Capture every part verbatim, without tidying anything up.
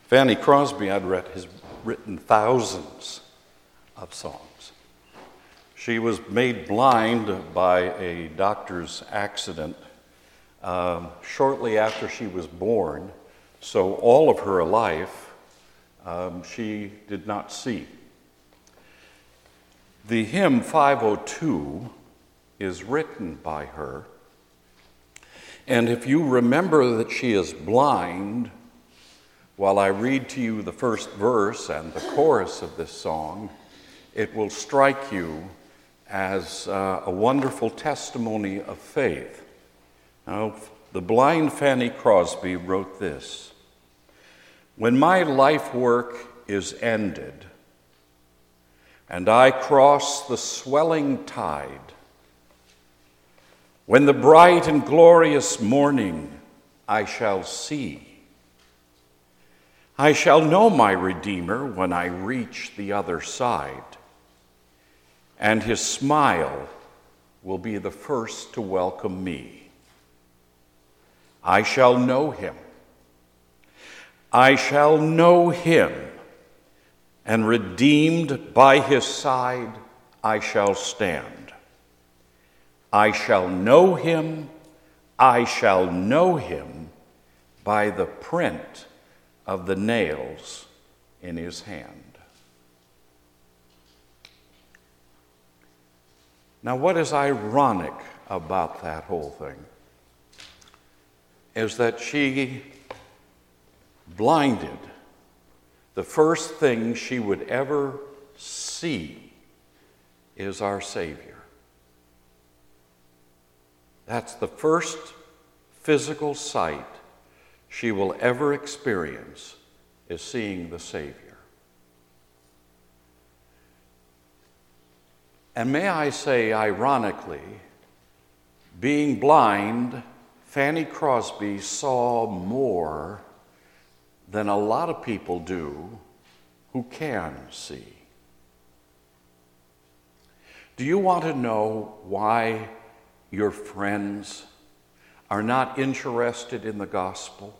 Fanny Crosby, I'd read, has written thousands of songs. She was made blind by a doctor's accident um, shortly after she was born, so all of her life um, she did not see. The hymn five oh two is written by her, and if you remember that she is blind, while I read to you the first verse and the chorus of this song, it will strike you as uh, a wonderful testimony of faith. Now, the blind Fanny Crosby wrote this: "When my life work is ended, and I cross the swelling tide, when the bright and glorious morning I shall see, I shall know my Redeemer when I reach the other side, and his smile will be the first to welcome me. I shall know him. I shall know him, and redeemed by his side I shall stand. I shall know him, I shall know him by the print of the nails in his hand." Now, what is ironic about that whole thing is that she blinded the first thing she would ever see is our Savior. That's the first physical sight she will ever experience, is seeing the Savior. And may I say, ironically, being blind, Fanny Crosby saw more than a lot of people do who can see. Do you want to know why your friends are not interested in the gospel?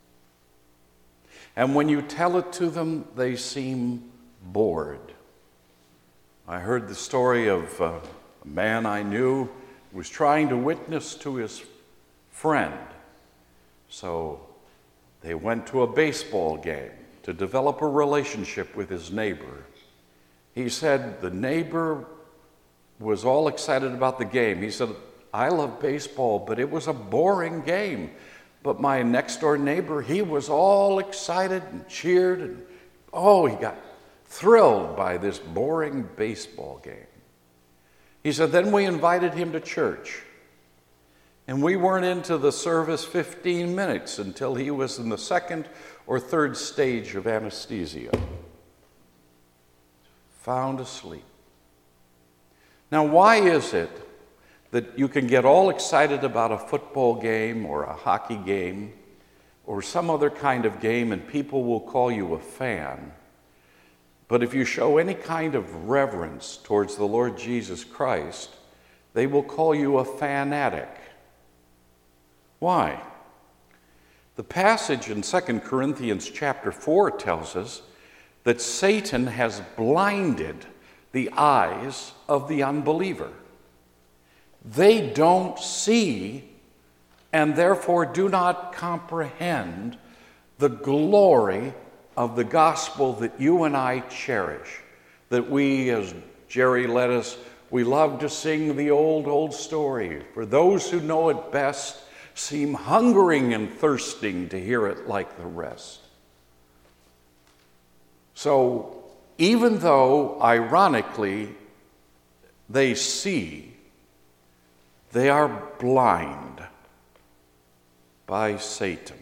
And when you tell it to them, they seem bored. I heard the story of uh, a man I knew who was trying to witness to his friend. So they went to a baseball game to develop a relationship with his neighbor. He said the neighbor was all excited about the game. He said, "I love baseball, but it was a boring game. But my next door neighbor, he was all excited and cheered, and oh, he got thrilled by this boring baseball game." He said, "Then we invited him to church, and we weren't into the service fifteen minutes until he was in the second or third stage of anesthesia, found asleep." Now, why is it that you can get all excited about a football game or a hockey game or some other kind of game and people will call you a fan, but if you show any kind of reverence towards the Lord Jesus Christ, they will call you a fanatic? Why? The passage in Second Corinthians chapter four tells us that Satan has blinded the eyes of the unbeliever. They don't see and therefore do not comprehend the glory of the gospel that you and I cherish, that we, as Jerry led us, we love to sing the old, old story. For those who know it best seem hungering and thirsting to hear it like the rest. So even though, ironically, they see, they are blind by Satan.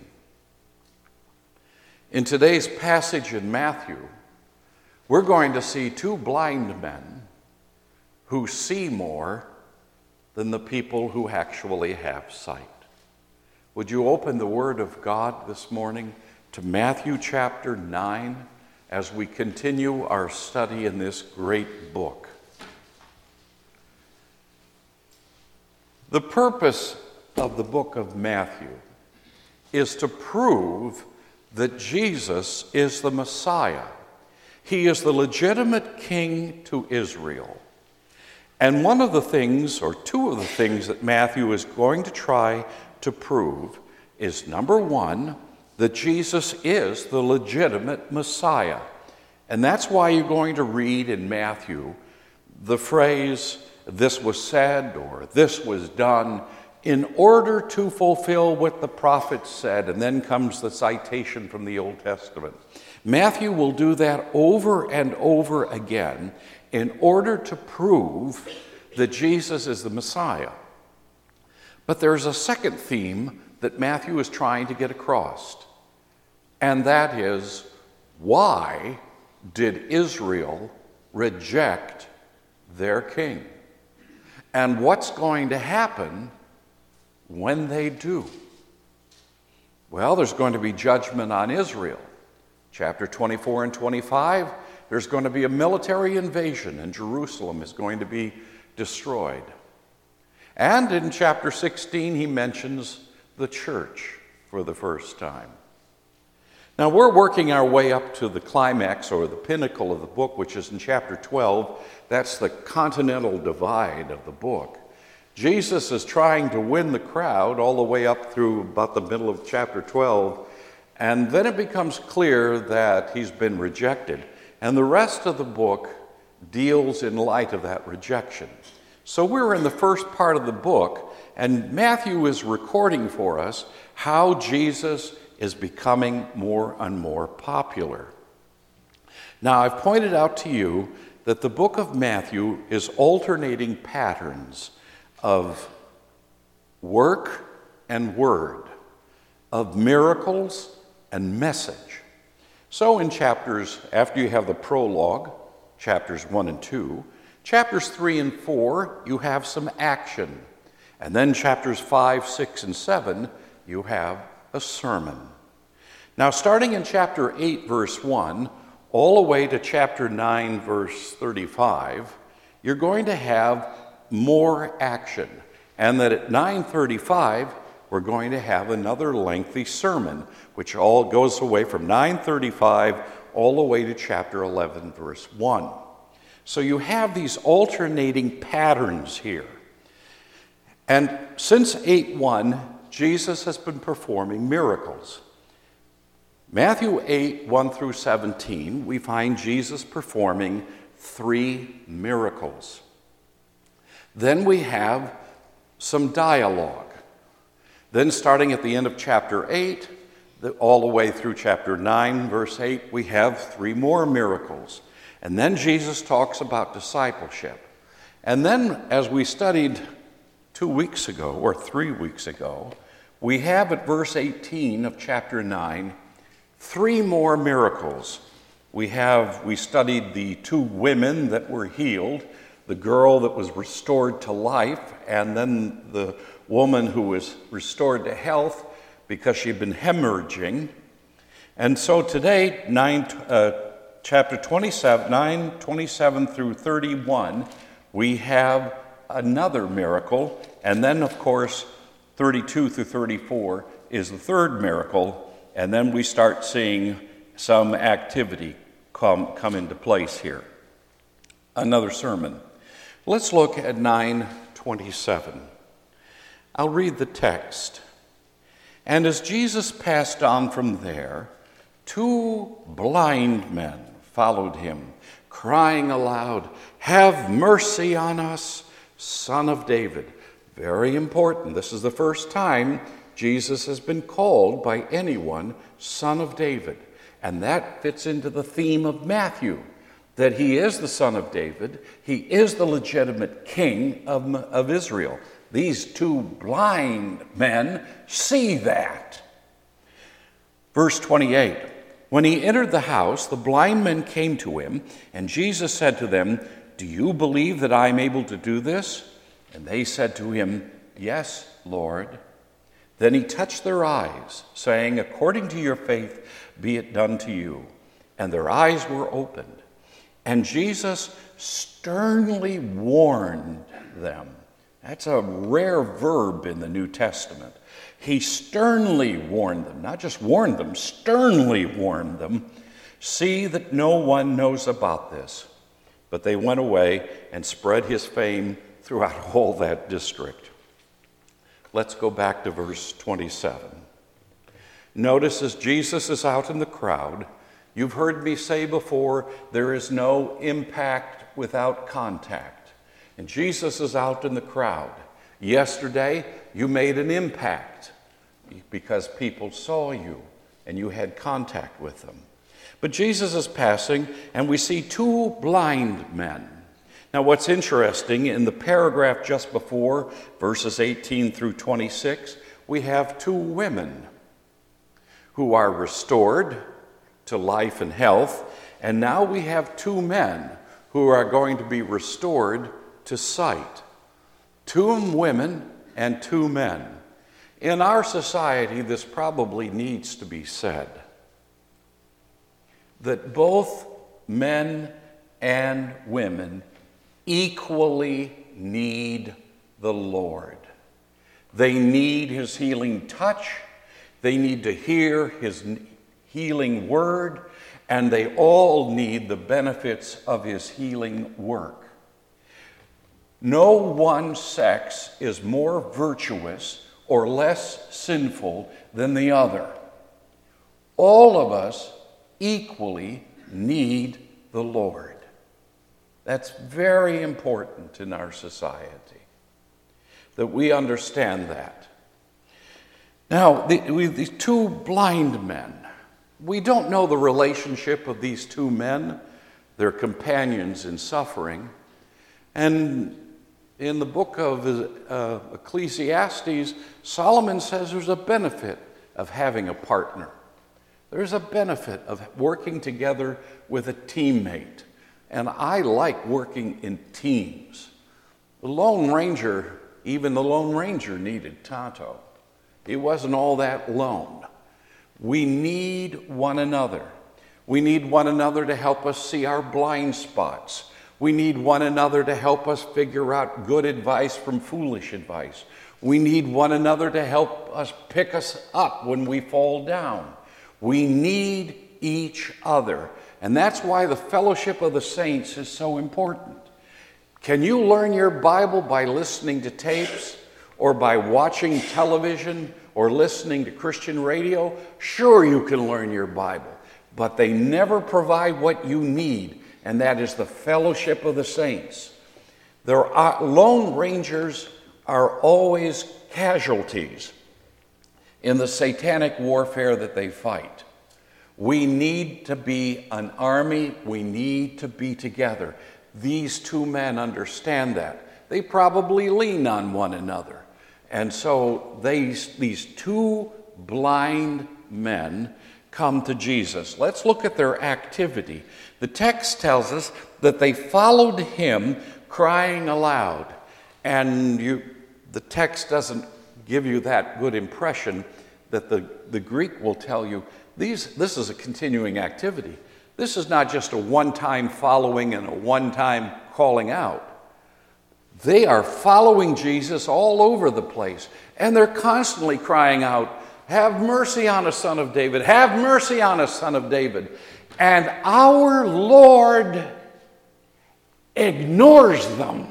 In today's passage in Matthew, we're going to see two blind men who see more than the people who actually have sight. Would you open the Word of God this morning to Matthew chapter nine as we continue our study in this great book? The purpose of the book of Matthew is to prove that Jesus is the Messiah. He is the legitimate king to Israel. And one of the things, or two of the things that Matthew is going to try to prove is, number one, that Jesus is the legitimate Messiah. And that's why you're going to read in Matthew the phrase, "this was said," or "this was done," in order to fulfill what the prophet said. And then comes the citation from the Old Testament. Matthew will do that over and over again in order to prove that Jesus is the Messiah. But there's a second theme that Matthew is trying to get across, and that is, why did Israel reject their king? And what's going to happen when they do? Well, there's going to be judgment on Israel. Chapter twenty-four and twenty-five, there's going to be a military invasion, and Jerusalem is going to be destroyed. And in chapter sixteen, he mentions the church for the first time. Now, we're working our way up to the climax, or the pinnacle of the book, which is in chapter twelve. That's the continental divide of the book. Jesus is trying to win the crowd all the way up through about the middle of chapter twelve, and then it becomes clear that he's been rejected. And the rest of the book deals in light of that rejection. So we're in the first part of the book, and Matthew is recording for us how Jesus is becoming more and more popular. Now, I've pointed out to you that the book of Matthew is alternating patterns of work and word, of miracles and message. So in chapters, after you have the prologue, chapters one and two, chapters three and four, you have some action. And then chapters five, six, and seven, you have a sermon. Now, starting in chapter eight, verse one, all the way to chapter nine, verse thirty-five, you're going to have more action. And that at nine thirty-five, we're going to have another lengthy sermon, which all goes away from nine thirty-five all the way to chapter eleven, verse one. So you have these alternating patterns here. And since eight one, Jesus has been performing miracles. Matthew eight, one through seventeen, we find Jesus performing three miracles. Then we have some dialogue. Then starting at the end of chapter eight, all the way through chapter nine, verse eight, we have three more miracles. And then Jesus talks about discipleship. And then, as we studied two weeks ago, or three weeks ago, we have at verse eighteen of chapter nine, three more miracles. We have, we studied the two women that were healed, the girl that was restored to life, and then the woman who was restored to health because she'd been hemorrhaging. And so today, nine, uh, chapter twenty-seven, nine, twenty-seven through thirty-one, we have another miracle. And then, of course, thirty-two through thirty-four is the third miracle. And then we start seeing some activity come, come into place here. Another sermon. Let's look at nine twenty-seven. I'll read the text. And as Jesus passed on from there, two blind men followed him, crying aloud, "Have mercy on us, Son of David." Very important. This is the first time Jesus has been called by anyone Son of David. And that fits into the theme of Matthew, that he is the Son of David. He is the legitimate king of, of Israel. These two blind men see that. Verse twenty-eight, when he entered the house, the blind men came to him, and Jesus said to them, "Do you believe that I am able to do this?" And they said to him, "Yes, Lord." Then he touched their eyes, saying, "According to your faith, be it done to you." And their eyes were opened. And Jesus sternly warned them. That's a rare verb in the New Testament. He sternly warned them, not just warned them, sternly warned them, see that no one knows about this. But they went away and spread his fame throughout all that district. Let's go back to verse twenty-seven. Notice as Jesus is out in the crowd, you've heard me say before, there is no impact without contact. And Jesus is out in the crowd. Yesterday, you made an impact because people saw you and you had contact with them. But Jesus is passing, and we see two blind men. Now, what's interesting, in the paragraph just before, verses eighteen through twenty-six, we have two women who are restored to life and health, and now we have two men who are going to be restored to sight. Two women and two men. In our society, this probably needs to be said, that both men and women equally need the Lord. They need his healing touch, they need to hear his healing word, and they all need the benefits of his healing work. No one sex is more virtuous or less sinful than the other. All of us equally need the Lord. That's very important in our society, that we understand that. Now, the, we, these two blind men, we don't know the relationship of these two men, their companions in suffering. And in the book of uh, Ecclesiastes, Solomon says there's a benefit of having a partner. There's a benefit of working together with a teammate. And I like working in teams. The Lone Ranger, even the Lone Ranger needed Tonto. He wasn't all that lone. We need one another. We need one another to help us see our blind spots. We need one another to help us figure out good advice from foolish advice. We need one another to help us pick us up when we fall down. We need each other. And that's why the fellowship of the saints is so important. Can you learn your Bible by listening to tapes or by watching television or listening to Christian radio? Sure, you can learn your Bible, but they never provide what you need, and that is the fellowship of the saints. There are, Lone Rangers are always casualties in the satanic warfare that they fight. We need to be an army. We need to be together. These two men understand that. They probably lean on one another. And so they, these two blind men come to Jesus. Let's look at their activity. The text tells us that they followed him crying aloud. And you, the text doesn't give you that good impression that the, the Greek will tell you these, this is a continuing activity. This is not just a one-time following and a one-time calling out. They are following Jesus all over the place, and they're constantly crying out, "Have mercy on us, Son of David. Have mercy on us, Son of David." And our Lord ignores them.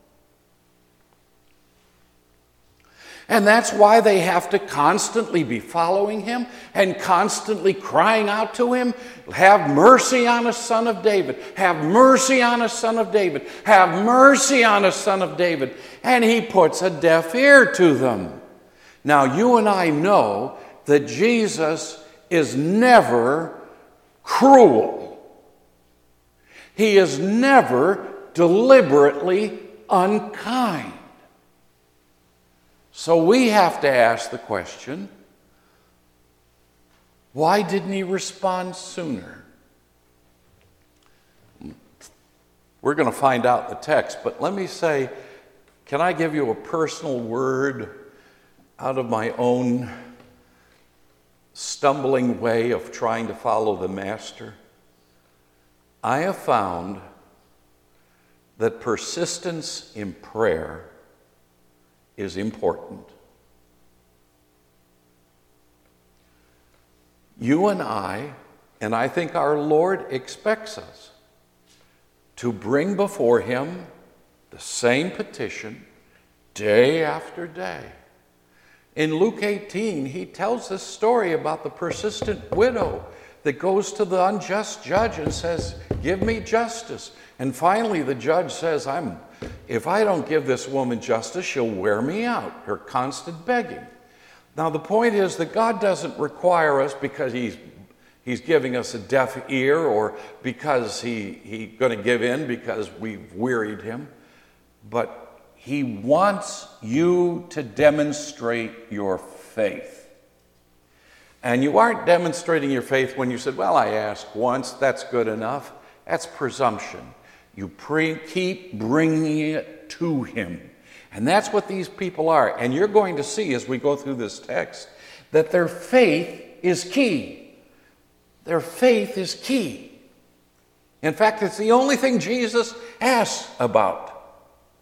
And that's why they have to constantly be following him and constantly crying out to him, "Have mercy on us, Son of David. Have mercy on us, Son of David. Have mercy on us, Son of David." And he puts a deaf ear to them. Now, you and I know that Jesus is never cruel. He is never deliberately unkind. So we have to ask the question, why didn't he respond sooner? We're going to find out the text, but let me say, can I give you a personal word out of my own stumbling way of trying to follow the Master? I have found that persistence in prayer is important. You and I, and I think our Lord expects us to bring before him the same petition day after day. In Luke eighteen, he tells this story about the persistent widow that goes to the unjust judge and says, give me justice. And finally the judge says, I'm, if I don't give this woman justice, she'll wear me out, her constant begging. Now the point is that God doesn't require us because he's He's giving us a deaf ear, or because he, he's going to give in because we've wearied him. But he wants you to demonstrate your faith. And you aren't demonstrating your faith when you said, well, I asked once, that's good enough. That's presumption. You pre- keep bringing it to him. And that's what these people are. And you're going to see as we go through this text that their faith is key. Their faith is key. In fact, it's the only thing Jesus asks about.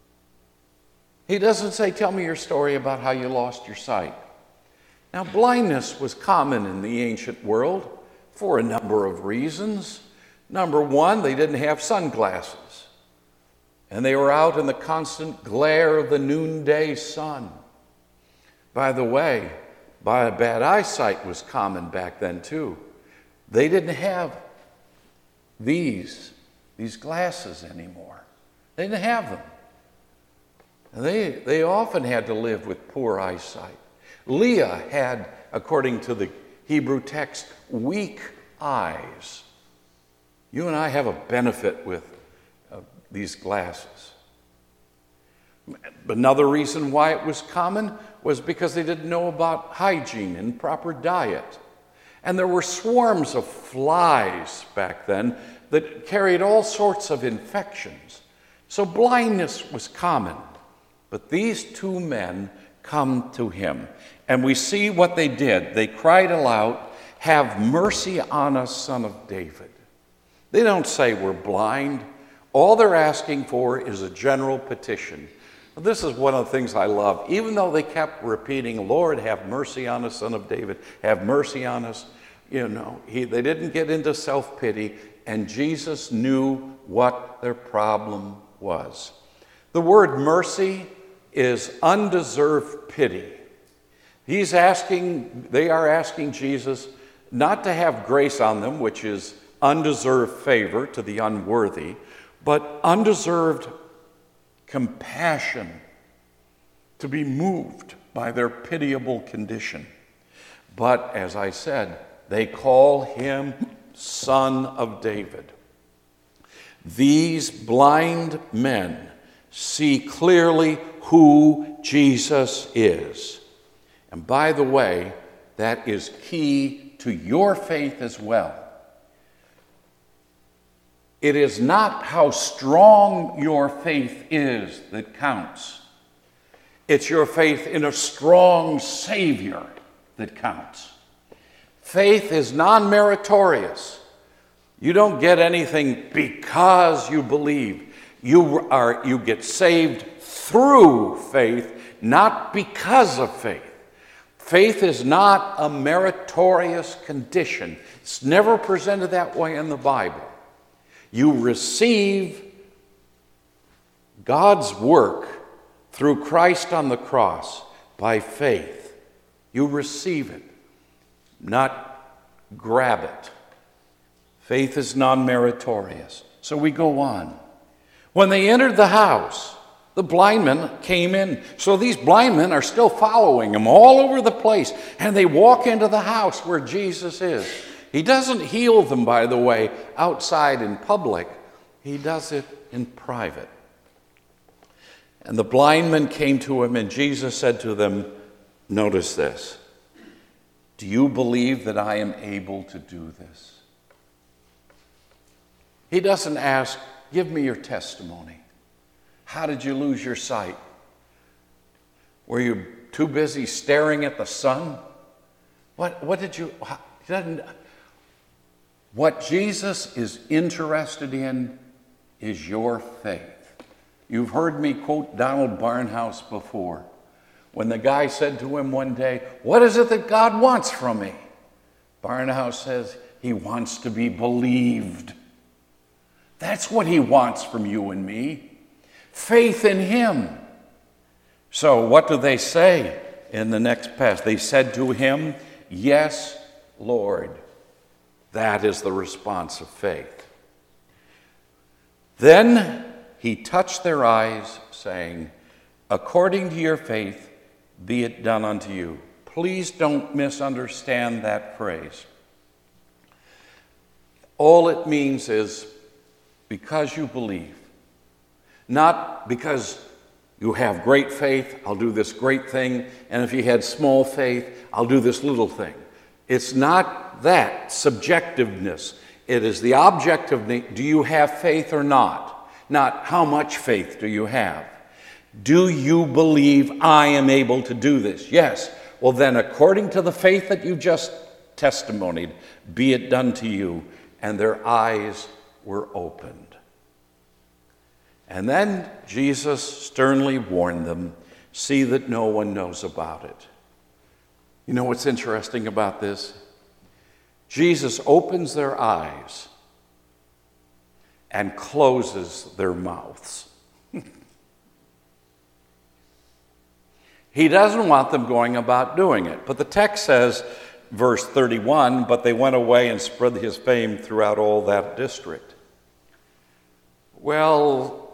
He doesn't say, tell me your story about how you lost your sight. Now, blindness was common in the ancient world for a number of reasons. Number one, they didn't have sunglasses, and they were out in the constant glare of the noonday sun. By the way, bad eyesight was common back then too. They didn't have these, these glasses anymore. They didn't have them. And they, they often had to live with poor eyesight. Leah had, according to the Hebrew text, weak eyes. You and I have a benefit with uh, these glasses. Another reason why it was common was because they didn't know about hygiene and proper diet. And there were swarms of flies back then that carried all sorts of infections. So blindness was common. But these two men come to him. And we see what they did. They cried aloud, have mercy on us, son of David. They don't say we're blind. All they're asking for is a general petition. This is one of the things I love. Even though they kept repeating, Lord, have mercy on us, son of David, have mercy on us. You know, he, they didn't get into self-pity, and Jesus knew what their problem was. The word mercy is undeserved pity. He's asking, they are asking Jesus not to have grace on them, which is undeserved favor to the unworthy, but undeserved compassion, to be moved by their pitiable condition. But as I said, they call him Son of David. These blind men see clearly who Jesus is. And by the way, that is key to your faith as well. It is not how strong your faith is that counts. It's your faith in a strong Savior that counts. Faith is non-meritorious. You don't get anything because you believe. You are, you get saved through faith, not because of faith. Faith is not a meritorious condition. It's never presented that way in the Bible. You receive God's work through Christ on the cross by faith. You receive it, not grab it. Faith is non-meritorious. So we go on. When they entered the house, the blind men came in. So these blind men are still following him all over the place. And they walk into the house where Jesus is. He doesn't heal them, by the way, outside in public. He does it in private. And the blind men came to him, and Jesus said to them, notice this, do you believe that I am able to do this? He doesn't ask, give me your testimony. How did you lose your sight? Were you too busy staring at the sun? What, what did you... He doesn't... What Jesus is interested in is your faith. You've heard me quote Donald Barnhouse before. When the guy said to him one day, "What is it that God wants from me?" Barnhouse says, "He wants to be believed." That's what he wants from you and me. Faith in him. So what do they say in the next passage? They said to him, "Yes, Lord." That is the response of faith. Then he touched their eyes, saying, "According to your faith, be it done unto you." Please don't misunderstand that phrase. All it means is because you believe. Not because you have great faith, I'll do this great thing, and if you had small faith, I'll do this little thing. It's not that subjectiveness. It is the objective, do you have faith or not? Not how much faith do you have? Do you believe I am able to do this? Yes. Well then, according to the faith that you just testimonied, be it done to you. And their eyes were opened. And then Jesus sternly warned them, "See that no one knows about it." You know what's interesting about this? Jesus opens their eyes and closes their mouths. He doesn't want them going about doing it. But the text says, verse thirty-one, "But they went away and spread his fame throughout all that district." Well,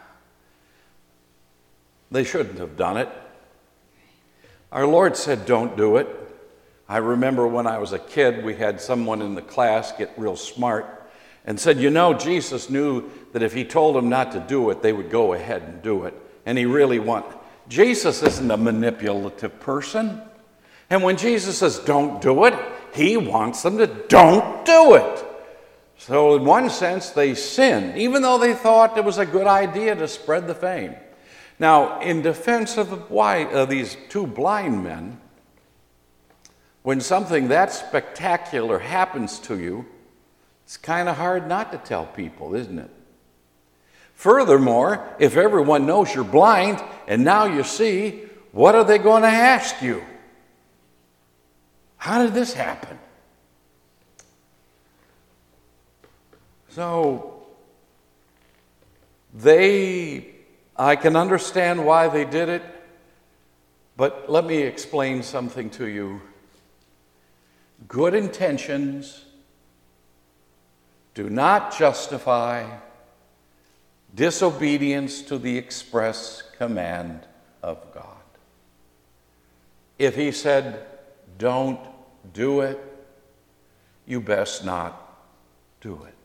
they shouldn't have done it. Our Lord said, "Don't do it." I remember when I was a kid, we had someone in the class get real smart and said, "You know, Jesus knew that if he told them not to do it, they would go ahead and do it. And he really wanted..." Jesus isn't a manipulative person. And when Jesus says, "Don't do it," he wants them to don't do it. So in one sense, they sinned, even though they thought it was a good idea to spread the fame. Now, in defense of the blind, uh, these two blind men, when something that spectacular happens to you, it's kind of hard not to tell people, isn't it? Furthermore, if everyone knows you're blind and now you see, what are they going to ask you? How did this happen? So, they, I can understand why they did it, but let me explain something to you. Good intentions do not justify disobedience to the express command of God. If he said, "Don't do it," you best not do it.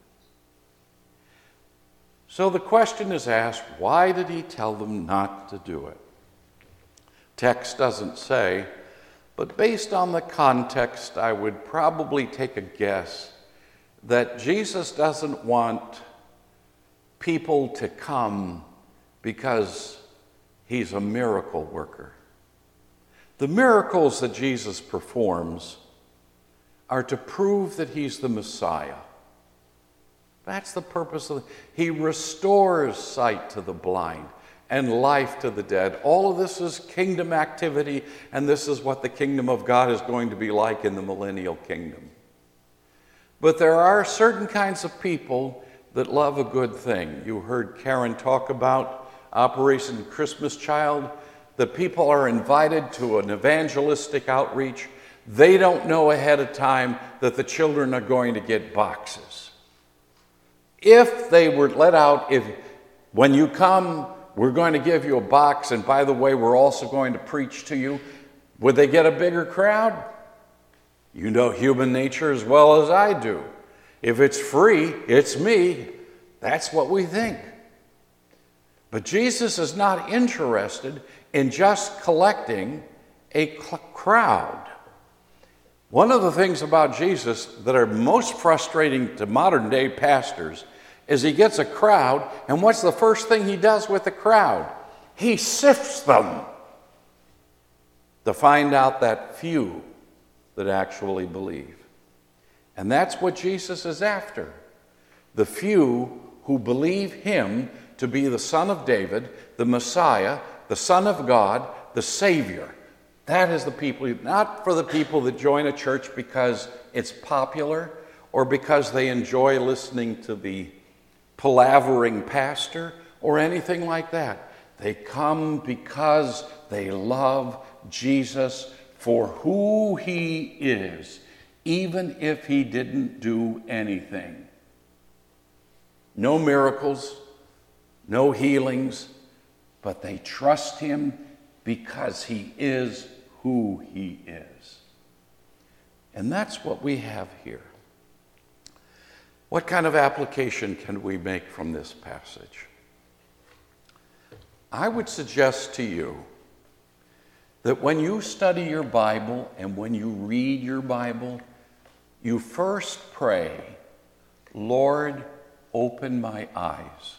So the question is asked, why did he tell them not to do it? Text doesn't say, but based on the context, I would probably take a guess that Jesus doesn't want people to come because he's a miracle worker. The miracles that Jesus performs are to prove that he's the Messiah. That's the purpose of it. He restores sight to the blind and life to the dead. All of this is kingdom activity, and this is what the kingdom of God is going to be like in the millennial kingdom. But there are certain kinds of people that love a good thing. You heard Karen talk about Operation Christmas Child, that people are invited to an evangelistic outreach. They don't know ahead of time that the children are going to get boxes. If they were let out, if when you come, we're going to give you a box, and by the way, we're also going to preach to you, would they get a bigger crowd? You know human nature as well as I do. If it's free, it's me. That's what we think. But Jesus is not interested in just collecting a cl- crowd. One of the things about Jesus that are most frustrating to modern day pastors is he gets a crowd, and what's the first thing he does with the crowd? He sifts them to find out that few that actually believe. And that's what Jesus is after. The few who believe him to be the Son of David, the Messiah, the Son of God, the Savior. That is the people, not for the people that join a church because it's popular or because they enjoy listening to the palavering pastor or anything like that. They come because they love Jesus for who he is, even if he didn't do anything. No miracles, no healings, but they trust him because he is who he is. And that's what we have here. What kind of application can we make from this passage? I would suggest to you that when you study your Bible and when you read your Bible, you first pray, Lord, open my eyes.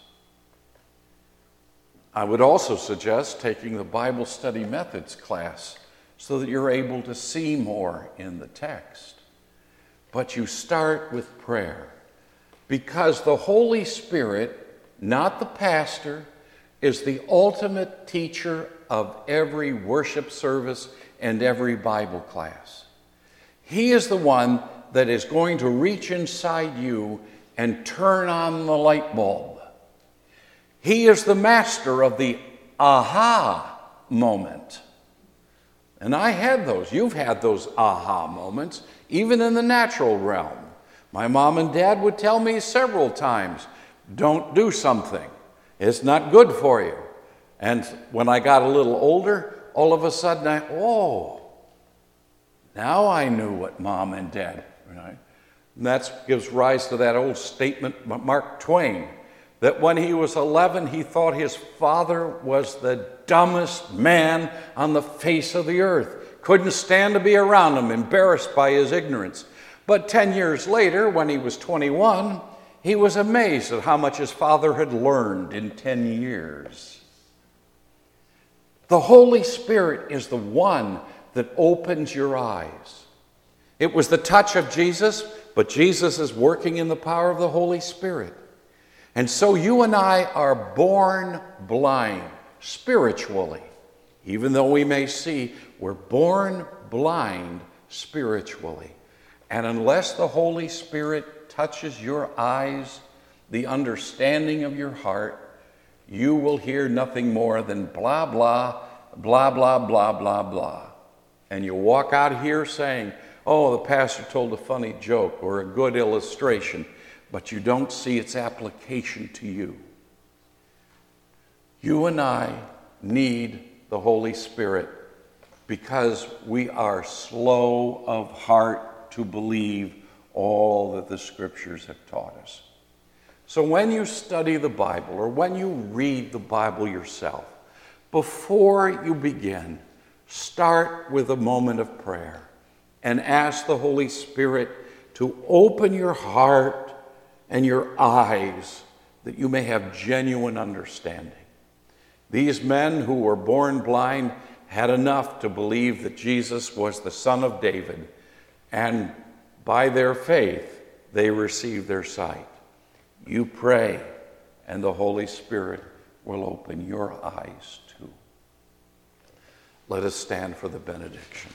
I would also suggest taking the Bible Study Methods class so that you're able to see more in the text. But you start with prayer because the Holy Spirit, not the pastor, is the ultimate teacher of every worship service and every Bible class. He is the one that is going to reach inside you and turn on the light bulb. He is the master of the aha moment. And I had those. You've had those aha moments, even in the natural realm. My mom and dad would tell me several times, don't do something. It's not good for you. And when I got a little older, all of a sudden I, oh, now I knew what mom and dad, right? And that gives rise to that old statement by Mark Twain, that when he was eleven, he thought his father was the dumbest man on the face of the earth. Couldn't stand to be around him, embarrassed by his ignorance. But ten years later, when he was twenty-one, he was amazed at how much his father had learned in ten years. The Holy Spirit is the one that opens your eyes. It was the touch of Jesus, but Jesus is working in the power of the Holy Spirit. And so you and I are born blind spiritually. Even though we may see, we're born blind spiritually. And unless the Holy Spirit touches your eyes, the understanding of your heart, you will hear nothing more than blah, blah, blah, blah, blah, blah, blah. And you walk out here saying, oh, the pastor told a funny joke or a good illustration, but you don't see its application to you. You and I need the Holy Spirit because we are slow of heart to believe all that the Scriptures have taught us. So when you study the Bible or when you read the Bible yourself, before you begin, start with a moment of prayer and ask the Holy Spirit to open your heart and your eyes that you may have genuine understanding. These men who were born blind had enough to believe that Jesus was the Son of David, and by their faith, they received their sight. You pray, and the Holy Spirit will open your eyes too. Let us stand for the benediction.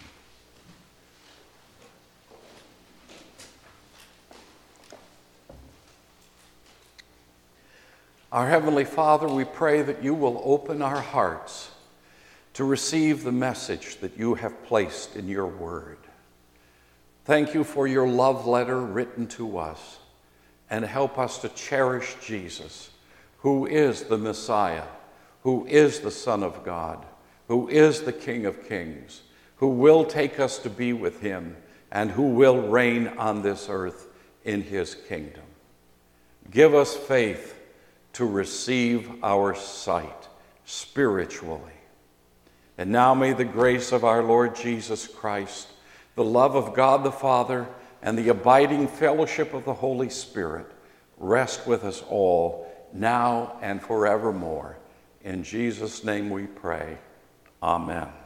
Our Heavenly Father, we pray that you will open our hearts to receive the message that you have placed in your word. Thank you for your love letter written to us, and help us to cherish Jesus, who is the Messiah, who is the Son of God, who is the King of Kings, who will take us to be with him, and who will reign on this earth in his kingdom. Give us faith to receive our sight spiritually. And now may the grace of our Lord Jesus Christ, the love of God the Father, and the abiding fellowship of the Holy Spirit rest with us all, now and forevermore. In Jesus' name we pray. Amen.